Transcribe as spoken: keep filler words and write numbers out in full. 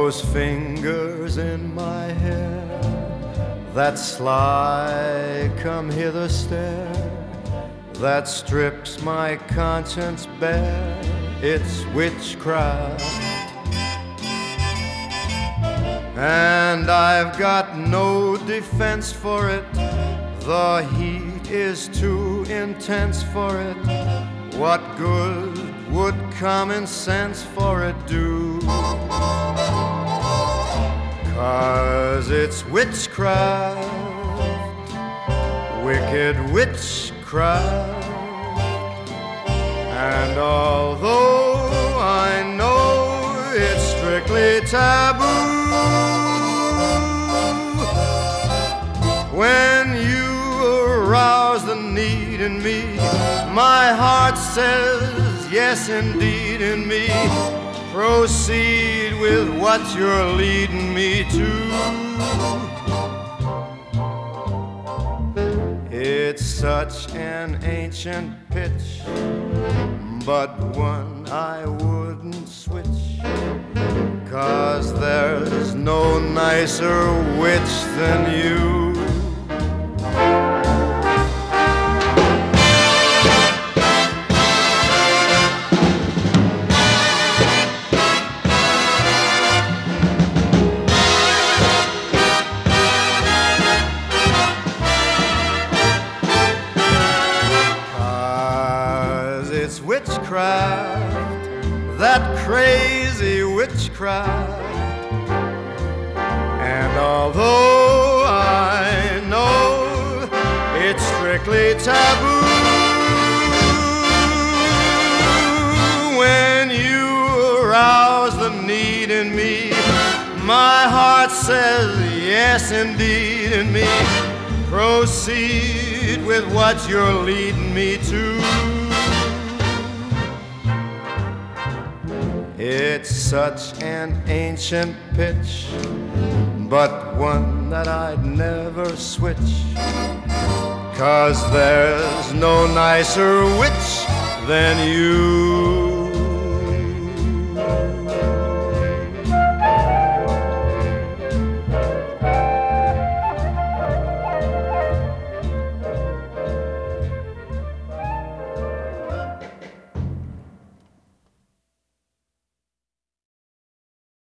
those fingers in my hair, that sly come hither stare, that strips my conscience bare, it's witchcraft. And I've got no defense for it, the heat is too intense for it. What good would common sense for it do? 'Cause it's witchcraft, wicked witchcraft. And although I know it's strictly taboo, when you arouse the need in me, my heart says yes indeed in me. Proceed with what you're leading me to. It's such an ancient pitch, but one I wouldn't switch, 'cause there's no nicer witch than you. It's witchcraft, that crazy witchcraft. And although I know it's strictly taboo, when you arouse the need in me, my heart says yes indeed in me. Proceed with what you're leading me to. It's such an ancient pitch, but one that I'd never switch, 'cause there's no nicer witch than you.